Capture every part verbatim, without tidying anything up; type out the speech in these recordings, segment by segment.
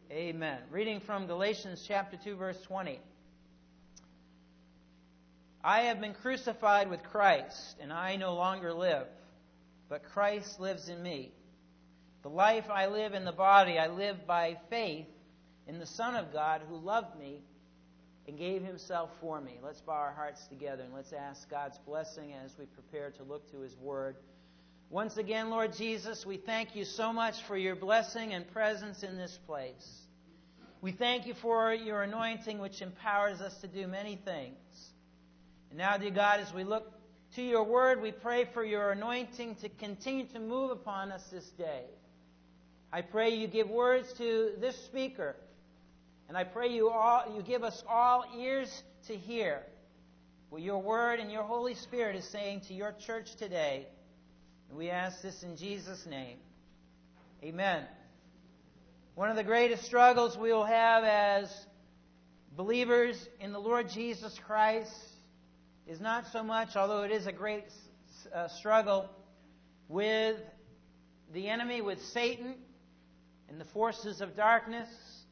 Amen. Reading from Galatians chapter two, verse twenty. I have been crucified with Christ, and I no longer live, but Christ lives in me. The life I live in the body, I live by faith in the Son of God who loved me and gave Himself for me. Let's bow our hearts together and let's ask God's blessing as we prepare to look to His Word. Once again, Lord Jesus, we thank You so much for Your blessing and presence in this place. We thank You for Your anointing, which empowers us to do many things. And now, dear God, as we look to Your Word, we pray for Your anointing to continue to move upon us this day. I pray You give words to this speaker, and I pray You all You give us all ears to hear what Your Word and Your Holy Spirit is saying to Your church today. And we ask this in Jesus' name. Amen. One of the greatest struggles we will have as believers in the Lord Jesus Christ is not so much, although it is a great uh, struggle, with the enemy, with Satan and the forces of darkness,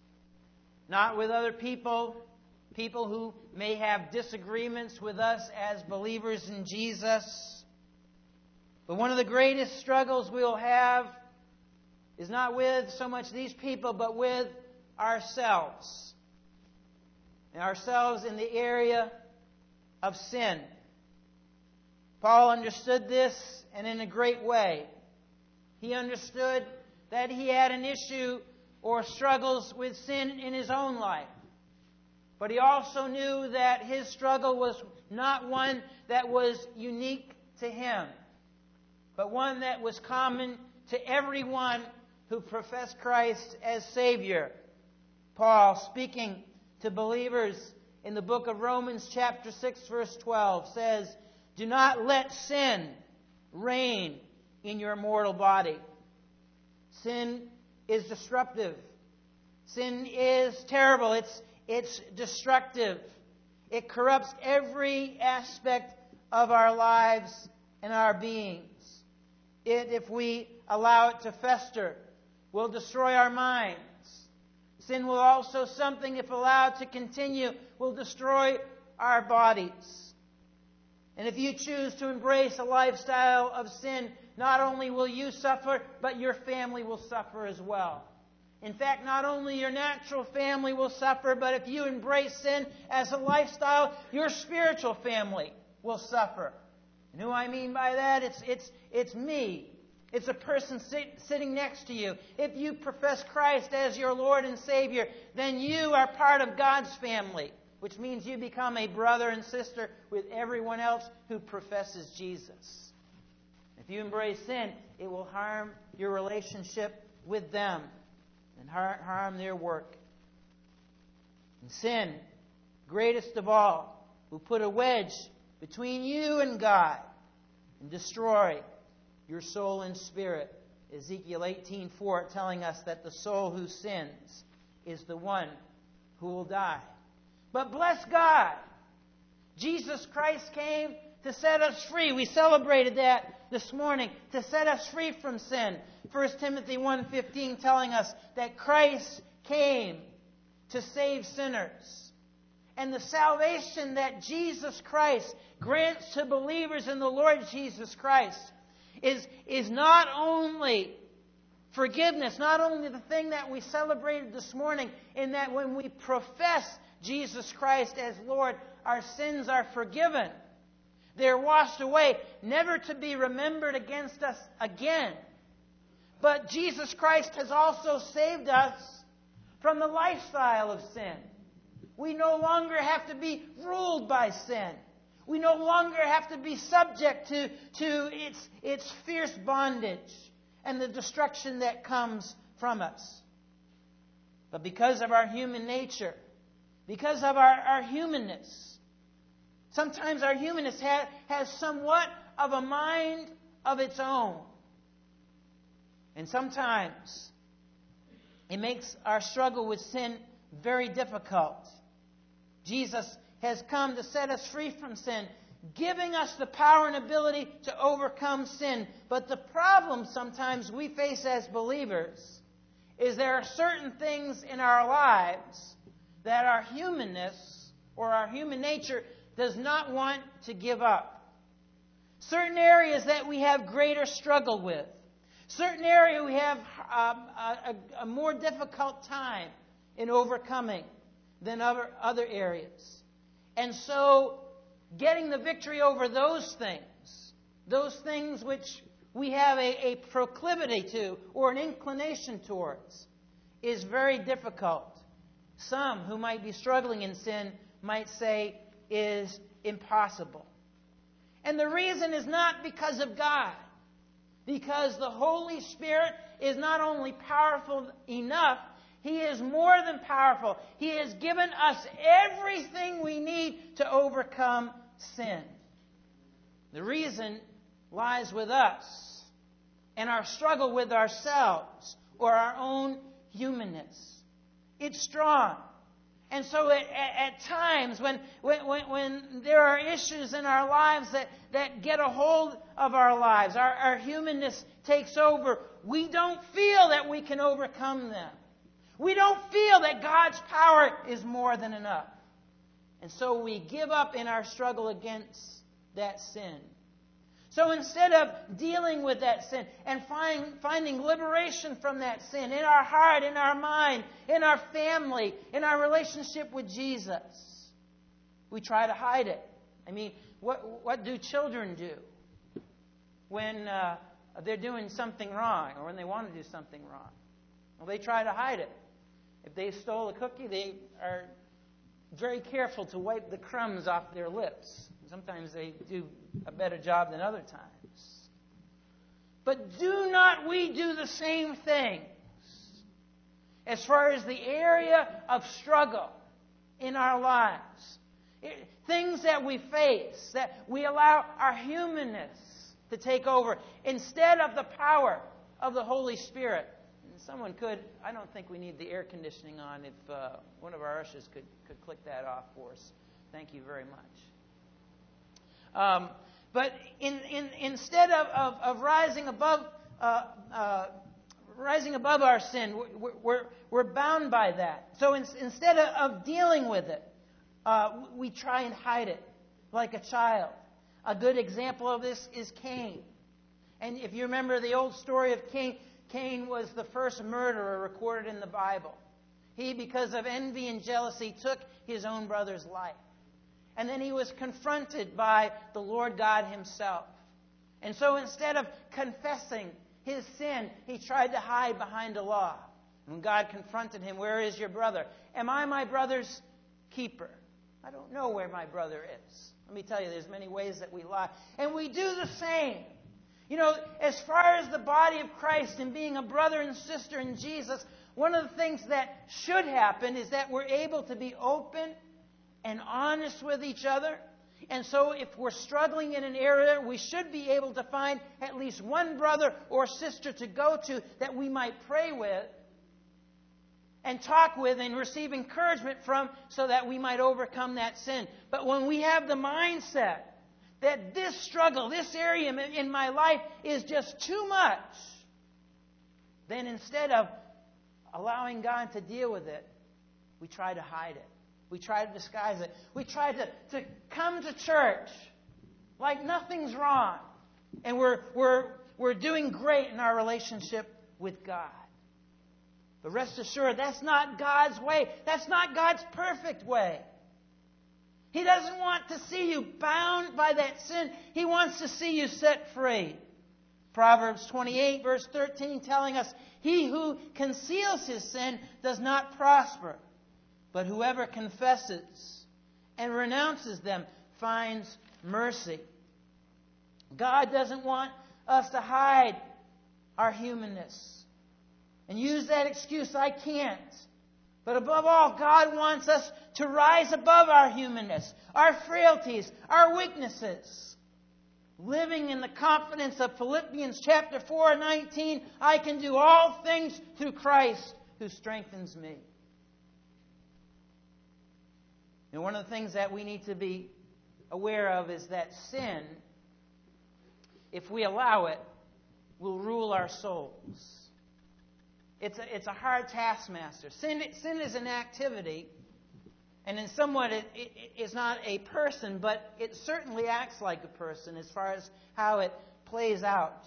not with other people, people who may have disagreements with us as believers in Jesus. But one of the greatest struggles we'll have is not with so much these people, but with ourselves. And ourselves in the area of sin. Paul understood this, and in a great way. He understood that he had an issue or struggles with sin in his own life. But he also knew that his struggle was not one that was unique to him, but one that was common to everyone who professed Christ as Savior. Paul, speaking to believers in the book of Romans chapter six, verse twelve, says, "Do not let sin reign in your mortal body." Sin is disruptive. Sin is terrible. It's, it's destructive. It corrupts every aspect of our lives and our beings. It, if we allow it to fester, will destroy our minds. Sin will also, something, if allowed to continue, will destroy our bodies. And if you choose to embrace a lifestyle of sin, not only will you suffer, but your family will suffer as well. In fact, not only your natural family will suffer, but if you embrace sin as a lifestyle, your spiritual family will suffer. And who I mean by that, it's, it's, it's me. It's a person sit, sitting next to you. If you profess Christ as your Lord and Savior, then you are part of God's family, which means you become a brother and sister with everyone else who professes Jesus. If you embrace sin, it will harm your relationship with them and har- harm their work. And sin, greatest of all, will put a wedge between you and God and destroy your soul and spirit. Ezekiel eighteen four telling us that the soul who sins is the one who will die. But bless God, Jesus Christ came to set us free. We celebrated that this morning, to set us free from sin. First Timothy one fifteen telling us that Christ came to save sinners. And the salvation that Jesus Christ grants to believers in the Lord Jesus Christ is, is not only forgiveness, not only the thing that we celebrated this morning, in that when we profess Jesus Christ as Lord, our sins are forgiven. They're washed away, never to be remembered against us again. But Jesus Christ has also saved us from the lifestyle of sin. We no longer have to be ruled by sin. We no longer have to be subject to, to its, its fierce bondage and the destruction that comes from us. But because of our human nature, because of our, our humanness, sometimes our humanness ha- has somewhat of a mind of its own. And sometimes it makes our struggle with sin very difficult. Jesus has come to set us free from sin, giving us the power and ability to overcome sin. But the problem sometimes we face as believers is there are certain things in our lives that our humanness or our human nature does not want to give up. Certain areas that we have greater struggle with. Certain area we have um, a, a more difficult time in overcoming than other, other areas. And so getting the victory over those things, those things which we have a, a proclivity to or an inclination towards, is very difficult. Some who might be struggling in sin might say is impossible. And the reason is not because of God. Because the Holy Spirit is not only powerful enough, He is more than powerful. He has given us everything we need to overcome sin. The reason lies with us and our struggle with ourselves or our own humanness. It's strong. And so at, at, at times when, when, when there are issues in our lives that, that get a hold of our lives, our, our humanness takes over, we don't feel that we can overcome them. We don't feel that God's power is more than enough. And so we give up in our struggle against that sin. So instead of dealing with that sin and find, finding liberation from that sin in our heart, in our mind, in our family, in our relationship with Jesus, we try to hide it. I mean, what, what do children do when uh, they're doing something wrong or when they want to do something wrong? Well, they try to hide it. If they stole a cookie, they are very careful to wipe the crumbs off their lips. Sometimes they do a better job than other times. But do not we do the same things as far as the area of struggle in our lives? It, things that we face, that we allow our humanness to take over instead of the power of the Holy Spirit. And someone could, I don't think we need the air conditioning on. If uh, one of our ushers could, could click that off for us. Thank you very much. Um, but in, in, instead of, of, of rising above uh, uh, rising above our sin, we're, we're, we're bound by that. So in, instead of, of dealing with it, uh, we try and hide it like a child. A good example of this is Cain. And if you remember the old story of Cain, Cain was the first murderer recorded in the Bible. He, because of envy and jealousy, took his own brother's life. And then he was confronted by the Lord God Himself. And so instead of confessing his sin, he tried to hide behind a law. When God confronted him, "Where is your brother? Am I my brother's keeper? I don't know where my brother is." Let me tell you, there's many ways that we lie. And we do the same. You know, as far as the body of Christ and being a brother and sister in Jesus, one of the things that should happen is that we're able to be open and honest with each other. And so if we're struggling in an area, we should be able to find at least one brother or sister to go to that we might pray with and talk with and receive encouragement from so that we might overcome that sin. But when we have the mindset that this struggle, this area in my life is just too much, then instead of allowing God to deal with it, we try to hide it. We try to disguise it. We try to, to come to church like nothing's wrong. And we're, we're, we're doing great in our relationship with God. But rest assured, that's not God's way. That's not God's perfect way. He doesn't want to see you bound by that sin. He wants to see you set free. Proverbs twenty-eight, verse thirteen, telling us, "He who conceals his sin does not prosper, but whoever confesses and renounces them finds mercy." God doesn't want us to hide our humanness and use that excuse, "I can't." But above all, God wants us to rise above our humanness, our frailties, our weaknesses. Living in the confidence of Philippians chapter four, nineteen, "I can do all things through Christ who strengthens me." And one of the things that we need to be aware of is that sin, if we allow it, will rule our souls. it's a, it's a hard taskmaster. Sin, sin is an activity, and in somewhat it, it, it's not a person, but it certainly acts like a person as far as how it plays out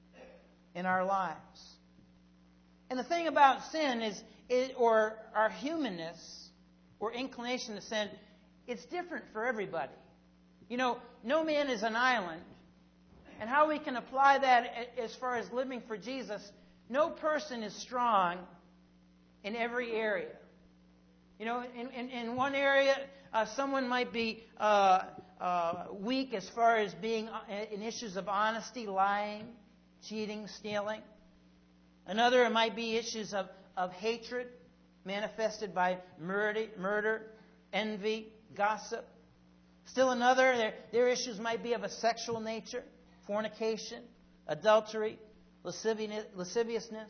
in our lives. And the thing about sin is, is or our humanness or inclination to sin, it's different for everybody. You know, no man is an island. And how we can apply that as far as living for Jesus, no person is strong in every area. You know, in, in, in one area, uh, someone might be uh, uh, weak as far as being in issues of honesty, lying, cheating, stealing. Another, it might be issues of, of hatred, manifested by murder, murder, envy, gossip. Still another, their, their issues might be of a sexual nature, fornication, adultery, lasciviousness.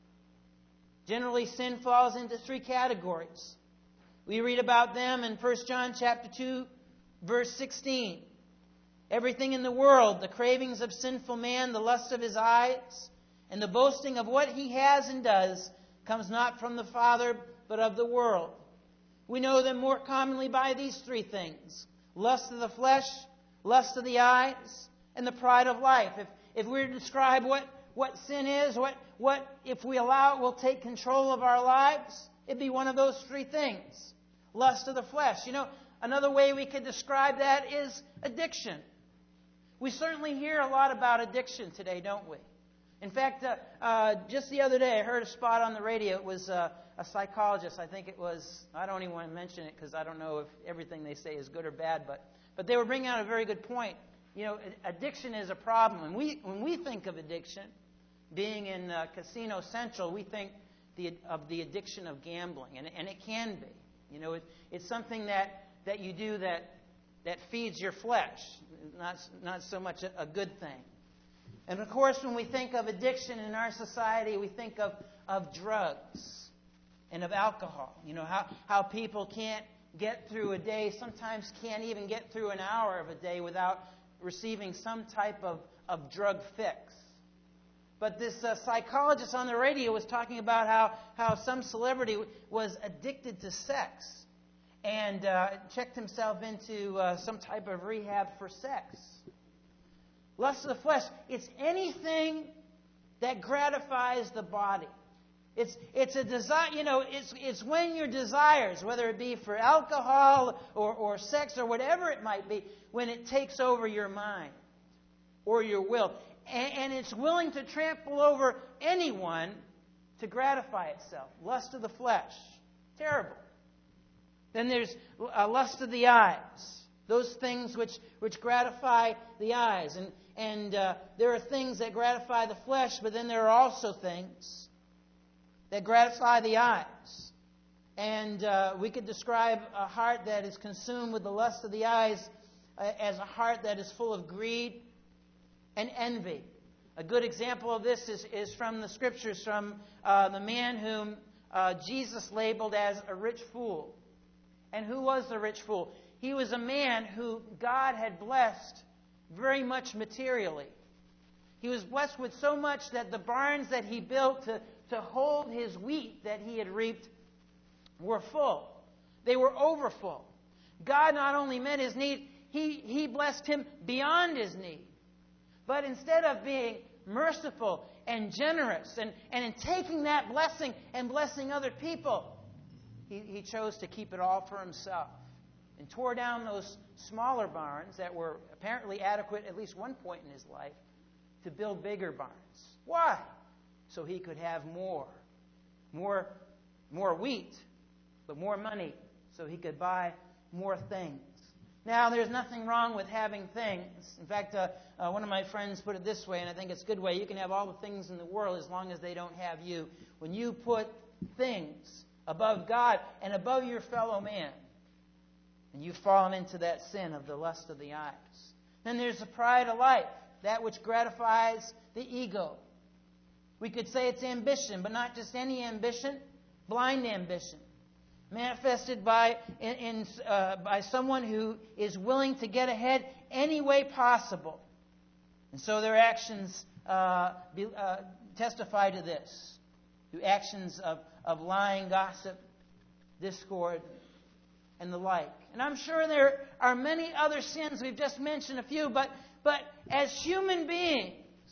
Generally, sin falls into three categories. We read about them in First John chapter two, verse sixteen. Everything in the world, the cravings of sinful man, the lust of his eyes, and the boasting of what he has and does, comes not from the Father, but of the world. We know them more commonly by these three things: lust of the flesh, lust of the eyes, and the pride of life. If if we were to describe what, what sin is, what, what if we allow it will take control of our lives, it'd be one of those three things. Lust of the flesh. You know, another way we could describe that is addiction. We certainly hear a lot about addiction today, don't we? In fact, uh, uh, just the other day, I heard a spot on the radio. It was uh, a psychologist. I think it was, I don't even want to mention it because I don't know if everything they say is good or bad, but, but they were bringing out a very good point. You know, addiction is a problem. And we, when we think of addiction, being in uh, Casino Central, we think the, of the addiction of gambling, and, and it can be. You know, it, it's something that, that you do that, that feeds your flesh, not, not so much a, a good thing. And of course, when we think of addiction in our society, we think of, of drugs and of alcohol. You know, how, how people can't get through a day, sometimes can't even get through an hour of a day without receiving some type of, of drug fix. But this uh, psychologist on the radio was talking about how, how some celebrity was addicted to sex and uh, checked himself into uh, some type of rehab for sex. Lust of the flesh, it's anything that gratifies the body. It's it's a desire, you know, it's it's when your desires, whether it be for alcohol or, or sex or whatever it might be, when it takes over your mind or your will. And, and it's willing to trample over anyone to gratify itself. Lust of the flesh. Terrible. Then there's uh, lust of the eyes. Those things which, which gratify the eyes. And, and uh, there are things that gratify the flesh, but then there are also things that gratify the eyes. And uh, we could describe a heart that is consumed with the lust of the eyes uh, as a heart that is full of greed and envy. A good example of this is, is from the Scriptures, from uh, the man whom uh, Jesus labeled as a rich fool. And who was the rich fool? He was a man who God had blessed very much materially. He was blessed with so much that the barns that he built to, to hold his wheat that he had reaped were full. They were overfull. God not only met his need, he, he blessed him beyond his need. But instead of being merciful and generous and, and in taking that blessing and blessing other people, he, he chose to keep it all for himself and tore down those smaller barns that were apparently adequate at least one point in his life to build bigger barns. Why? So he could have more. More, more wheat, but more money so he could buy more things. Now, there's nothing wrong with having things. In fact, uh, uh, one of my friends put it this way, and I think it's a good way. You can have all the things in the world as long as they don't have you. When you put things above God and above your fellow man, and you've fallen into that sin of the lust of the eyes. Then there's the pride of life, that which gratifies the ego. We could say it's ambition, but not just any ambition, blind ambition. Manifested by in, in, uh, by someone who is willing to get ahead any way possible. And so their actions uh, be, uh, testify to this. through actions of, of lying, gossip, discord, and the like. And I'm sure there are many other sins. We've just mentioned a few, but, but as human beings,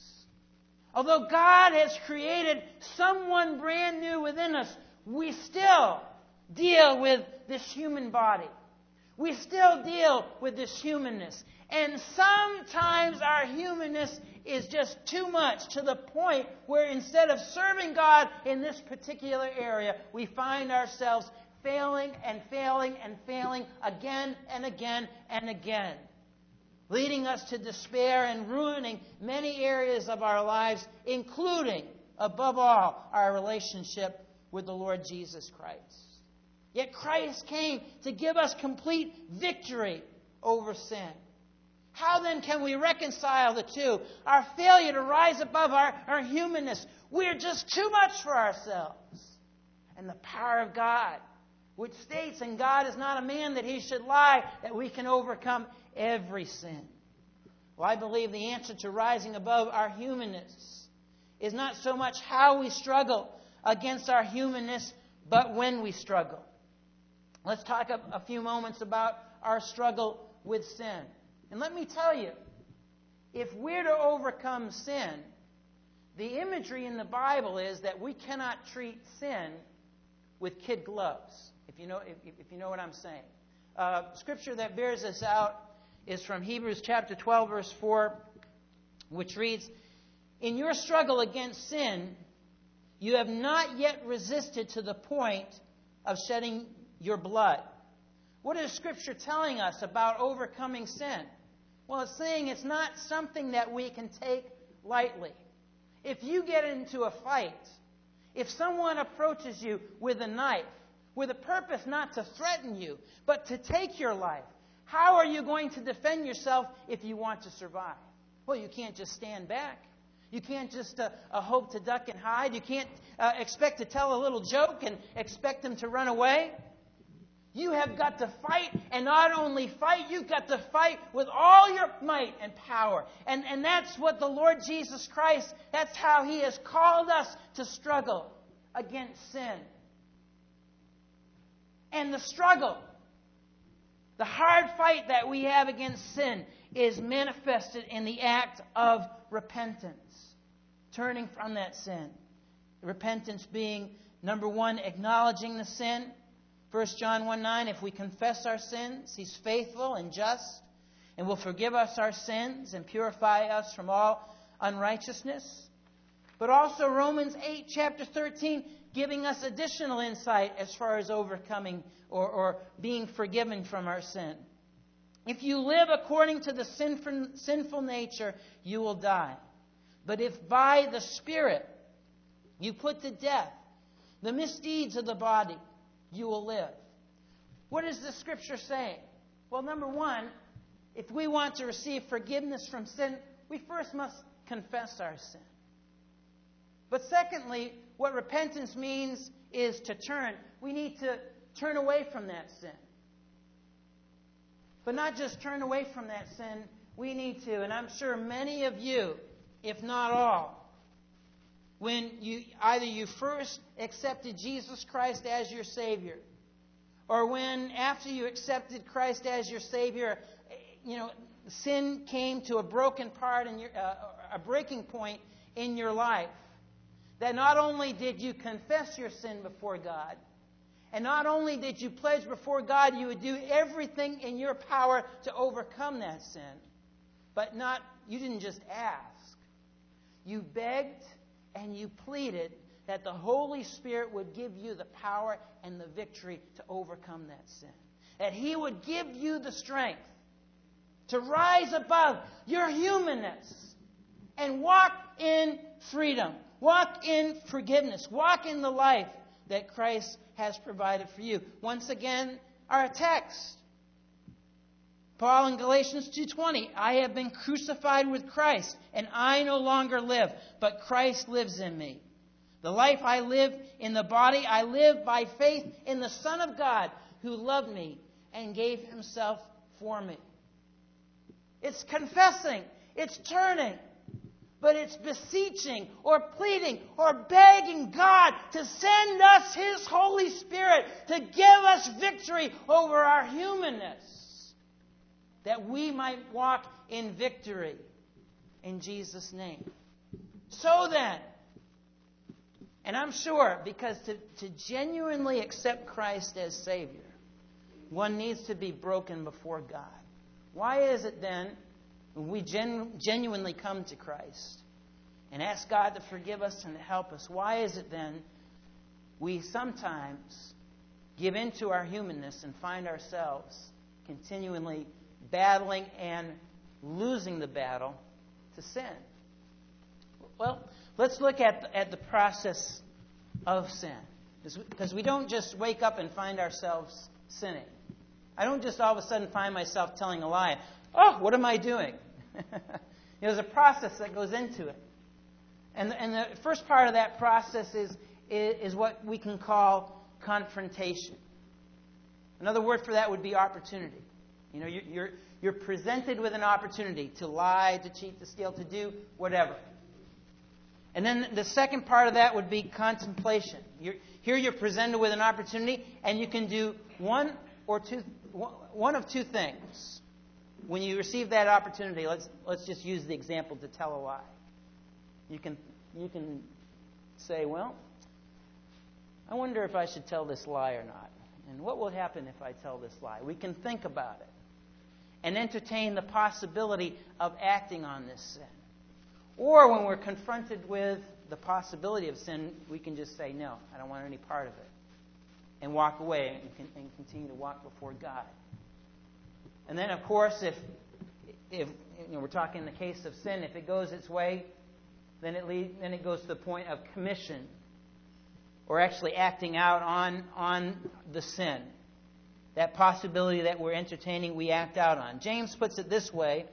although God has created someone brand new within us, we still deal with this human body. We still deal with this humanness. And sometimes our humanness is just too much, to the point where instead of serving God in this particular area, we find ourselves failing and failing and failing again and again and again, leading us to despair and ruining many areas of our lives, including, above all, our relationship with the Lord Jesus Christ. Yet Christ came to give us complete victory over sin. How then can we reconcile the two? Our failure to rise above our, our humanness. We're just too much for ourselves. And the power of God, which states, and God is not a man that he should lie, that we can overcome every sin. Well, I believe the answer to rising above our humanness is not so much how we struggle against our humanness, but when we struggle. Let's talk a, a few moments about our struggle with sin. And let me tell you, if we're to overcome sin, the imagery in the Bible is that we cannot treat sin with kid gloves, if you know, if, if you know what I'm saying. Uh, scripture that bears this out is from Hebrews chapter twelve, verse four, which reads, "In your struggle against sin, you have not yet resisted to the point of shedding your blood." What is Scripture telling us about overcoming sin? Well, it's saying it's not something that we can take lightly. If you get into a fight, if someone approaches you with a knife, with a purpose not to threaten you, but to take your life, how are you going to defend yourself if you want to survive? Well, you can't just stand back. You can't just uh, uh, hope to duck and hide. You can't uh, expect to tell a little joke and expect them to run away. You have got to fight, and not only fight, you've got to fight with all your might and power. And, and that's what the Lord Jesus Christ, that's how he has called us to struggle against sin. And the struggle, the hard fight that we have against sin, is manifested in the act of repentance. Turning from that sin. Repentance being, number one, acknowledging the sin. First John one nine, if we confess our sins, he's faithful and just and will forgive us our sins and purify us from all unrighteousness. But also Romans eight, chapter thirteen, giving us additional insight as far as overcoming or, or being forgiven from our sin. If you live according to the sinful, sinful nature, you will die. But if by the Spirit you put to death the misdeeds of the body, you will live. What is the Scripture saying? Well, number one, if we want to receive forgiveness from sin, we first must confess our sin. But secondly, what repentance means is to turn. We need to turn away from that sin. But not just turn away from that sin, we need to, and I'm sure many of you, if not all, when you either you first accepted Jesus Christ as your Savior, or when after you accepted Christ as your Savior, you know, sin came to a broken part in your uh, a breaking point in your life, that not only did you confess your sin before God, and not only did you pledge before God you would do everything in your power to overcome that sin, but not you didn't just ask. You begged and you pleaded that the Holy Spirit would give you the power and the victory to overcome that sin. That He would give you the strength to rise above your humanness and walk in freedom, walk in forgiveness, walk in the life that Christ has provided for you. Once again, our text. Paul in Galatians two twenty, I have been crucified with Christ, and I no longer live, but Christ lives in me. The life I live in the body, I live by faith in the Son of God, who loved me and gave Himself for me. It's confessing. It's turning. but it's beseeching or pleading or begging God to send us His Holy Spirit to give us victory over our humanness, that we might walk in victory in Jesus' name. So then, and I'm sure, because to, to genuinely accept Christ as Savior, one needs to be broken before God. Why is it then, when we genu- genuinely come to Christ and ask God to forgive us and to help us, why is it then we sometimes give in to our humanness and find ourselves continually battling and losing the battle to sin? Well, let's look at the, at the process of sin. Because we don't just wake up and find ourselves sinning. I don't just all of a sudden find myself telling a lie. Oh, what am I doing? There's a process that goes into it. And, and the first part of that process is, is, is what we can call confrontation. Another word for that would be opportunity. You know, you're, you're, you're presented with an opportunity to lie, to cheat, to steal, to do whatever. And then the second part of that would be contemplation. You're, here you're presented with an opportunity, and you can do one or two, one of two things. When you receive that opportunity, let's let's just use the example to tell a lie. You can you can say, well, I wonder if I should tell this lie or not. And what will happen if I tell this lie? We can think about it and entertain the possibility of acting on this sin. Or when we're confronted with the possibility of sin, we can just say, no, I don't want any part of it. And walk away and, and continue to walk before God. And then, of course, if if you know, we're talking in the case of sin, if it goes its way, then it lead, then it goes to the point of commission, or actually acting out on on the sin. That possibility that we're entertaining, we act out on. James puts it this way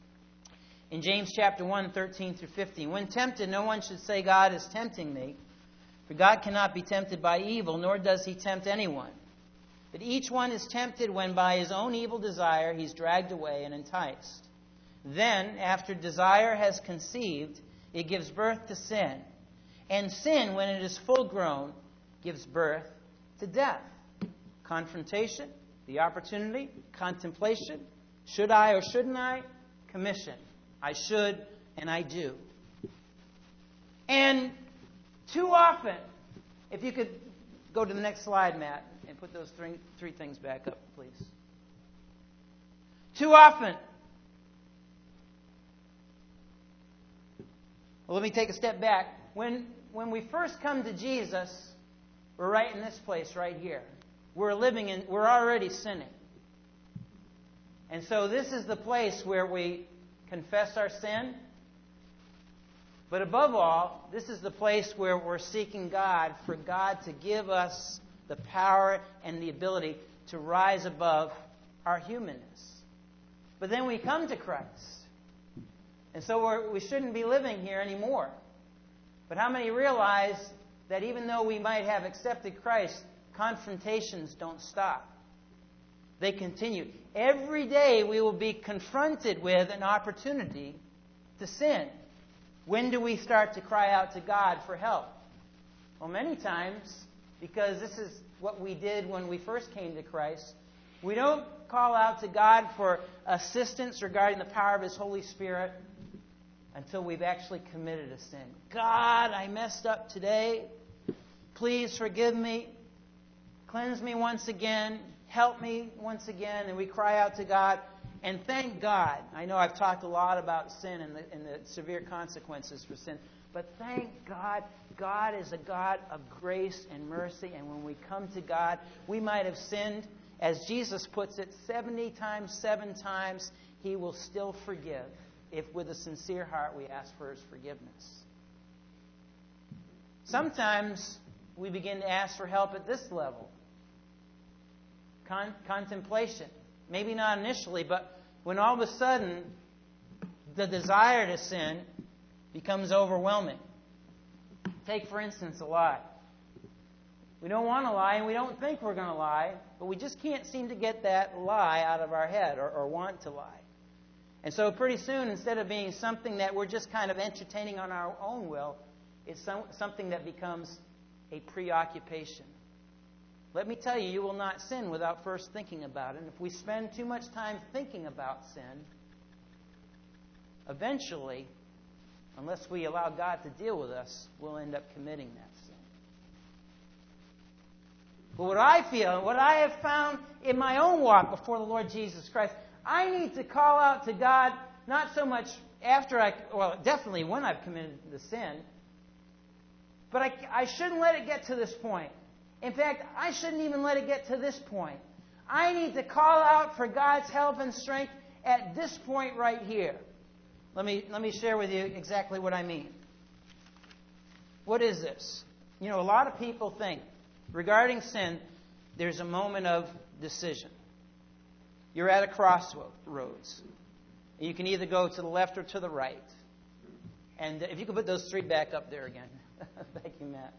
in James chapter one, thirteen through fifteen. When tempted, no one should say, God is tempting me. For God cannot be tempted by evil, nor does He tempt anyone. But each one is tempted when by his own evil desire he's dragged away and enticed. Then, after desire has conceived, it gives birth to sin. And sin, when it is full grown, gives birth to death. Confrontation, the opportunity, contemplation. Should I or shouldn't I? Commission. I should and I do. And too often, if you could go to the next slide, Matt, and put those three, three things back up, please. Too often. Well, let me take a step back. When, when we first come to Jesus, we're right in this place right here. We're living in, we're already sinning. And so this is the place where we confess our sin. But above all, this is the place where we're seeking God for God to give us the power and the ability to rise above our humanness. But then we come to Christ. And so we're, we shouldn't be living here anymore. But how many realize that even though we might have accepted Christ, confrontations don't stop? They continue. Every day we will be confronted with an opportunity to sin. When do we start to cry out to God for help? Well, many times, because this is what we did when we first came to Christ, we don't call out to God for assistance regarding the power of His Holy Spirit until we've actually committed a sin. God, I messed up today. Please forgive me. Cleanse me once again. Help me once again. And we cry out to God. And thank God. I know I've talked a lot about sin and the, and the severe consequences for sin. But thank God, God is a God of grace and mercy. And when we come to God, we might have sinned, as Jesus puts it, seventy times, seven times. He will still forgive if with a sincere heart we ask for His forgiveness. Sometimes we begin to ask for help at this level. Con- contemplation. Maybe not initially, but when all of a sudden the desire to sin becomes overwhelming. Take, for instance, a lie. We don't want to lie, and we don't think we're going to lie, but we just can't seem to get that lie out of our head or, or want to lie. And so pretty soon, instead of being something that we're just kind of entertaining on our own will, it's some, something that becomes a preoccupation. Let me tell you, you will not sin without first thinking about it. And if we spend too much time thinking about sin, eventually, unless we allow God to deal with us, we'll end up committing that sin. But what I feel, what I have found in my own walk before the Lord Jesus Christ, I need to call out to God, not so much after I, well, definitely when I've committed the sin, but I, I shouldn't let it get to this point. In fact, I shouldn't even let it get to this point. I need to call out for God's help and strength at this point right here. Let me, let me share with you exactly what I mean. What is this? You know, a lot of people think regarding sin, there's a moment of decision. You're at a crossroads. You can either go to the left or to the right. And if you could put those three back up there again. Thank you, Matt.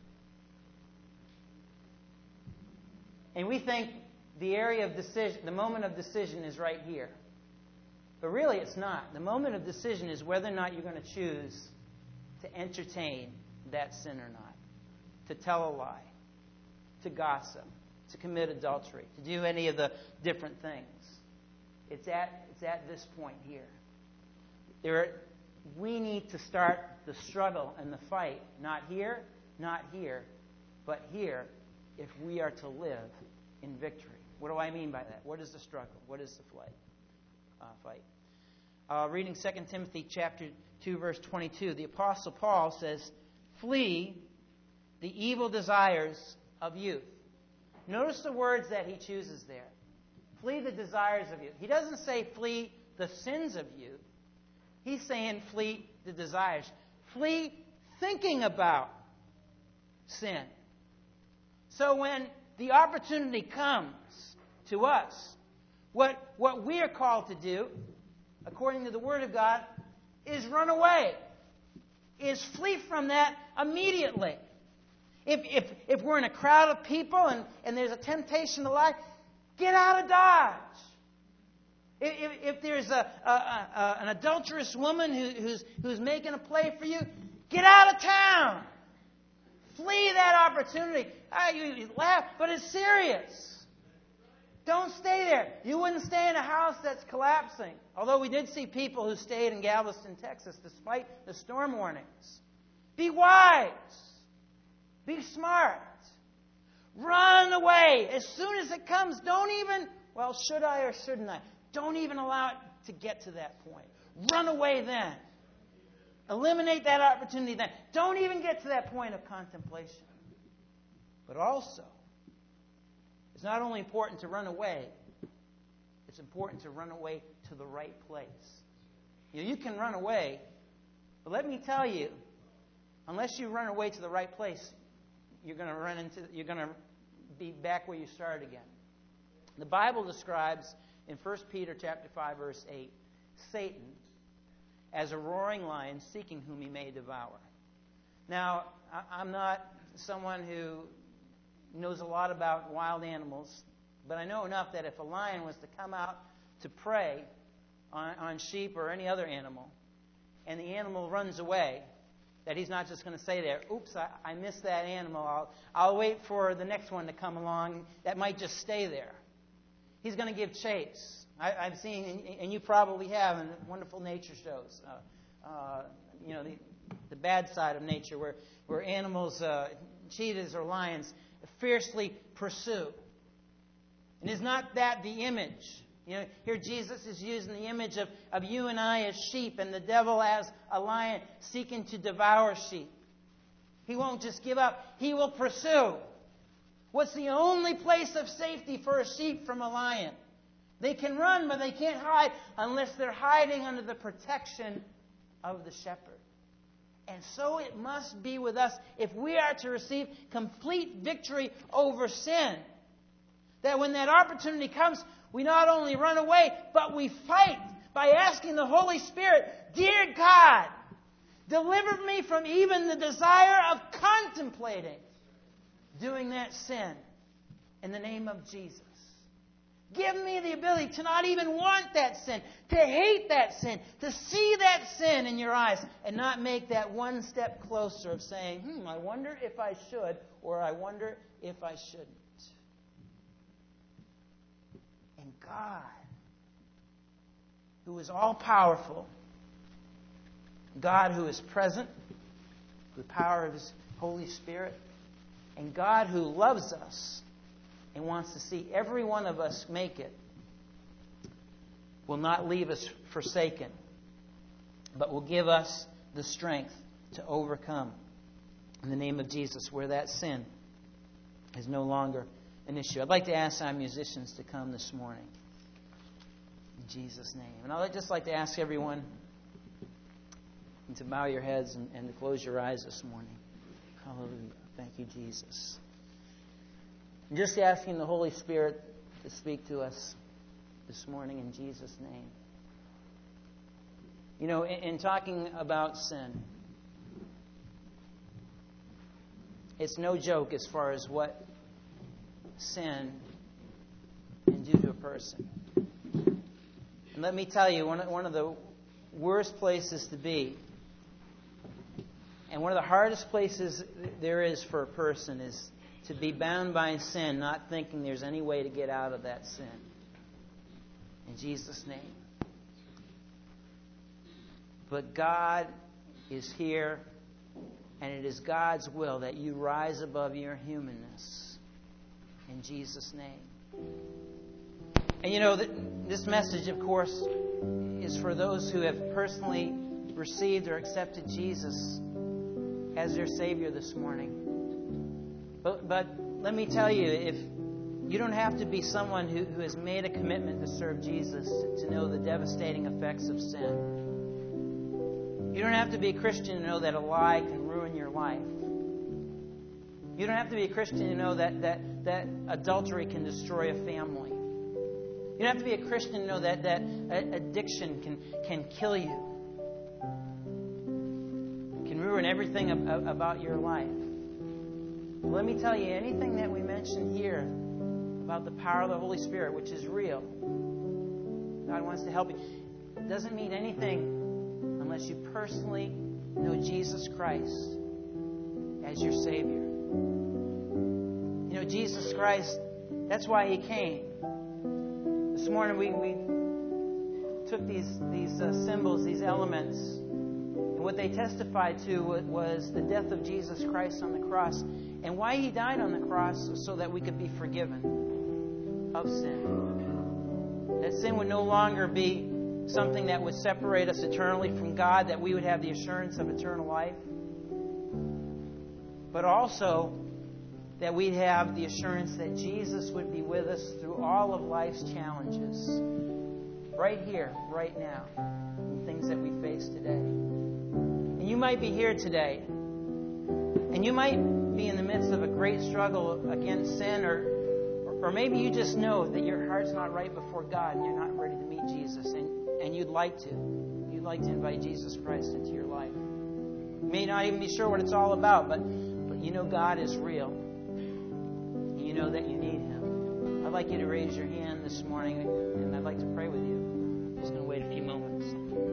And we think the area of decision, the moment of decision is right here. But really it's not. The moment of decision is whether or not you're going to choose to entertain that sin or not. To tell a lie. To gossip. To commit adultery. To do any of the different things. It's at, it's at this point here. There are, we need to start the struggle and the fight. Not here, not here, but here if we are to live in victory. What do I mean by that? What is the struggle? What is the fight? Uh, fight. Uh, reading Second Timothy chapter two, verse twenty-two, the Apostle Paul says, "Flee the evil desires of youth." Notice the words that he chooses there. Flee the desires of youth. He doesn't say flee the sins of youth. He's saying flee the desires. Flee thinking about sin. So when the opportunity comes to us, what, what we are called to do, according to the Word of God, is run away. Is flee from that immediately. If, if, if we're in a crowd of people and, and there's a temptation to lie, get out of Dodge. If, if, if there's a, a, a, an adulterous woman who, who's, who's making a play for you, get out of town. Flee that opportunity. Ah, you, you laugh, but it's serious. Don't stay there. You wouldn't stay in a house that's collapsing. Although we did see people who stayed in Galveston, Texas, despite the storm warnings. Be wise. Be smart. Run away. As soon as it comes, don't even, well, should I or shouldn't I? Don't even allow it to get to that point. Run away then. Eliminate that opportunity then. Don't even get to that point of contemplation. But also, it's not only important to run away, it's important to run away to the right place. You know, you can run away, but let me tell you, unless you run away to the right place, you're going to run into, you're going to be back where you started again. The Bible describes in First Peter chapter five, verse eight, Satan as a roaring lion seeking whom he may devour. Now, I'm not someone who knows a lot about wild animals, but I know enough that if a lion was to come out to prey on, on sheep or any other animal, and the animal runs away, that he's not just going to say there, oops, I, I missed that animal. I'll, I'll wait for the next one to come along. That might just stay there. He's going to give chase. I, I've seen, and you probably have, in wonderful nature shows, uh, uh, you know, the, the bad side of nature, where, where animals, uh, cheetahs or lions, fiercely pursue. And is not that the image? You know, here Jesus is using the image of, of you and I as sheep and the devil as a lion seeking to devour sheep. He won't just give up. He will pursue. What's the only place of safety for a sheep from a lion? They can run, but they can't hide unless they're hiding under the protection of the shepherd. And so it must be with us if we are to receive complete victory over sin. That when that opportunity comes, we not only run away, but we fight by asking the Holy Spirit, "Dear God, deliver me from even the desire of contemplating doing that sin in the name of Jesus. Give me the ability to not even want that sin, to hate that sin, to see that sin in your eyes, and not make that one step closer of saying, hmm, I wonder if I should, or I wonder if I shouldn't. And God, who is all-powerful, God who is present, with the power of His Holy Spirit, and God who loves us and wants to see every one of us make it, will not leave us forsaken, but will give us the strength to overcome in the name of Jesus, where that sin is no longer an issue. I'd like to ask our musicians to come this morning. In Jesus' name. And I'd just like to ask everyone to bow your heads and, and to close your eyes this morning. Hallelujah. Thank you, Jesus. I'm just asking the Holy Spirit to speak to us this morning in Jesus' name. You know, in, in talking about sin, it's no joke as far as what sin can do to a person. And let me tell you, one of, one of the worst places to be, and one of the hardest places there is for a person, is to be bound by sin, not thinking there's any way to get out of that sin. In Jesus' name. But God is here, and it is God's will that you rise above your humanness. In Jesus' name. And you know, this message, of course, is for those who have personally received or accepted Jesus as their Savior this morning. But, but let me tell you, if you don't have to be someone who, who has made a commitment to serve Jesus to, to know the devastating effects of sin. You don't have to be a Christian to know that a lie can ruin your life. You don't have to be a Christian to know that, that, that adultery can destroy a family. You don't have to be a Christian to know that, that addiction can, can kill you. Can ruin everything ab- about your life. Let me tell you, anything that we mentioned here about the power of the Holy Spirit, which is real, God wants to help you, it doesn't mean anything unless you personally know Jesus Christ as your Savior. You know, Jesus Christ, that's why He came. This morning we, we took these, these uh, symbols, these elements, and what they testified to was the death of Jesus Christ on the cross, and why He died on the cross so that we could be forgiven of sin. That sin would no longer be something that would separate us eternally from God, that we would have the assurance of eternal life, but also that we'd have the assurance that Jesus would be with us through all of life's challenges, right here, right now, in things that we face today. And you might be here today, and you might be in the midst of a great struggle against sin, or or maybe you just know that your heart's not right before God and you're not ready to meet Jesus, and, and you'd like to. You'd like to invite Jesus Christ into your life. You may not even be sure what it's all about, but, but you know God is real. And you know that you need Him. I'd like you to raise your hand this morning, and I'd like to pray with you. I'm just going to wait a few moments.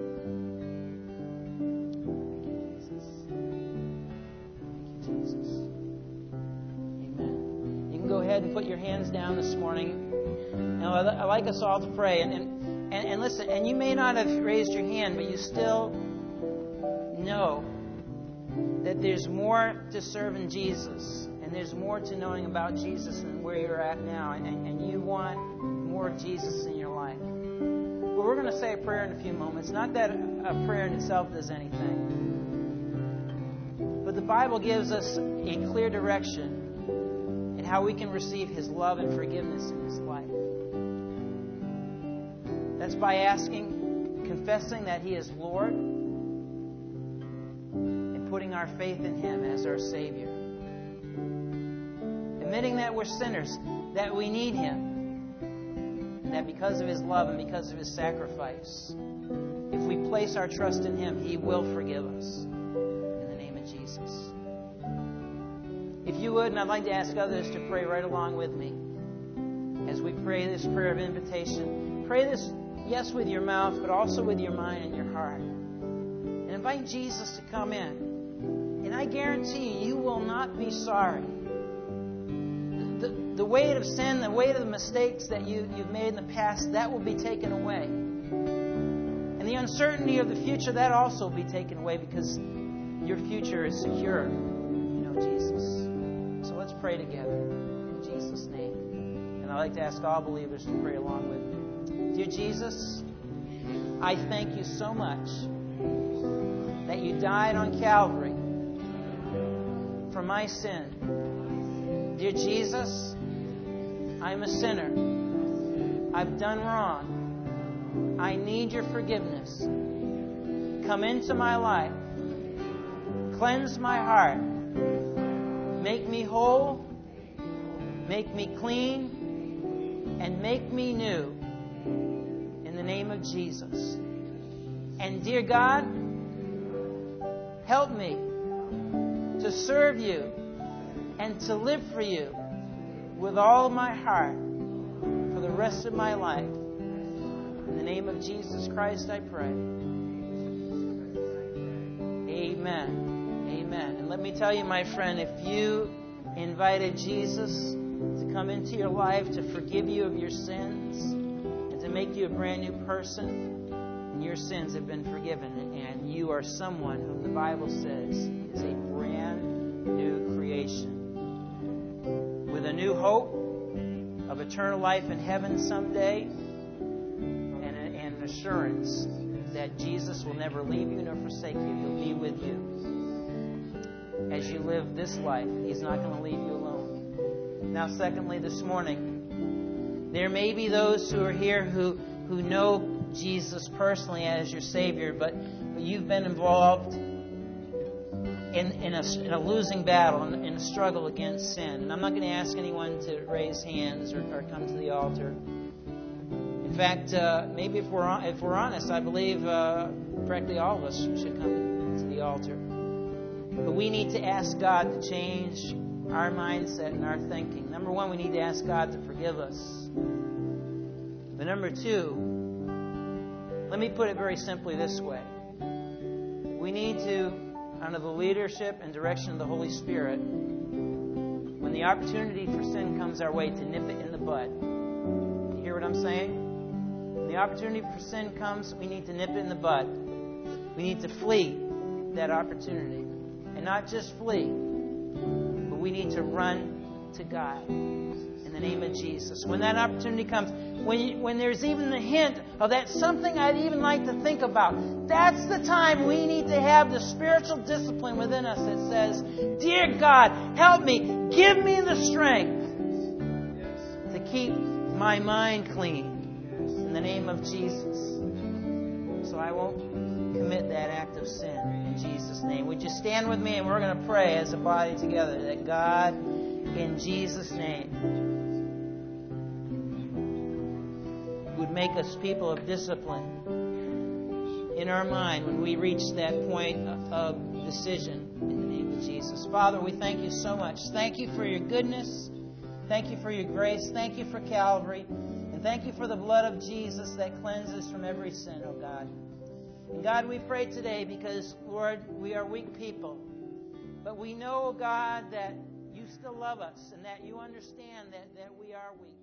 Go ahead and put your hands down this morning. Now, I'd like us all to pray. And, and, and, and listen, and you may not have raised your hand, but you still know that there's more to serving Jesus, and there's more to knowing about Jesus than where you're at now, and, and you want more of Jesus in your life. Well, we're going to say a prayer in a few moments. Not that a prayer in itself does anything, but the Bible gives us a clear direction and how we can receive His love and forgiveness in this life. That's by asking, confessing that He is Lord, and putting our faith in Him as our Savior. Admitting that we're sinners, that we need Him, and that because of His love and because of His sacrifice, if we place our trust in Him, He will forgive us. In the name of Jesus. If you would, and I'd like to ask others to pray right along with me. as we pray this prayer of invitation. Pray this, yes, with your mouth, but also with your mind and your heart. And invite Jesus to come in. And I guarantee you, you will not be sorry. The, the weight of sin, the weight of the mistakes that you, you've made in the past, that will be taken away. And the uncertainty of the future, that also will be taken away because your future is secure. You know Jesus. So let's pray together in Jesus' name. And I'd like to ask all believers to pray along with me. Dear Jesus, I thank you so much that you died on Calvary for my sin. Dear Jesus, I'm a sinner. I've done wrong. I need your forgiveness. Come into my life. Cleanse my heart. Make me whole. Make me clean. And make me new. In the name of Jesus. And dear God, help me to serve you and to live for you with all of my heart for the rest of my life. In the name of Jesus Christ, I pray. Amen. Amen. And let me tell you, my friend, if you invited Jesus to come into your life to forgive you of your sins and to make you a brand new person, your sins have been forgiven, and you are someone whom the Bible says is a brand new creation with a new hope of eternal life in heaven someday, and an assurance that Jesus will never leave you nor forsake you. He'll be with you as you live this life. He's not going to leave you alone. Now, secondly, this morning, there may be those who are here who, who know Jesus personally as your Savior, but, but you've been involved in, in, a, in a losing battle, in, in a struggle against sin. And I'm not going to ask anyone to raise hands or, or come to the altar. In fact, uh, maybe if we're if we're honest, I believe uh, practically all of us should come to the altar. But we need to ask God to change our mindset and our thinking. Number one, we need to ask God to forgive us. But number two, let me put it very simply this way. We need to, under the leadership and direction of the Holy Spirit, when the opportunity for sin comes our way, to nip it in the bud. You hear what I'm saying? When the opportunity for sin comes, we need to nip it in the bud. We need to flee that opportunity. And not just flee, but we need to run to God in the name of Jesus. When that opportunity comes, when you, when there's even the hint of that something I'd even like to think about, that's the time we need to have the spiritual discipline within us that says, dear God, help me, give me the strength to keep my mind clean in the name of Jesus, so I won't commit that act of sin in Jesus' name. Would you stand with me, and we're going to pray as a body together that God, in Jesus' name, would make us people of discipline in our mind when we reach that point of decision in the name of Jesus. Father, we thank you so much. Thank you for your goodness. Thank you for your grace. Thank you for Calvary. And thank you for the blood of Jesus that cleanses from every sin, oh God. And God, we pray today because, Lord, we are weak people. But we know, God, that you still love us and that you understand that, that we are weak.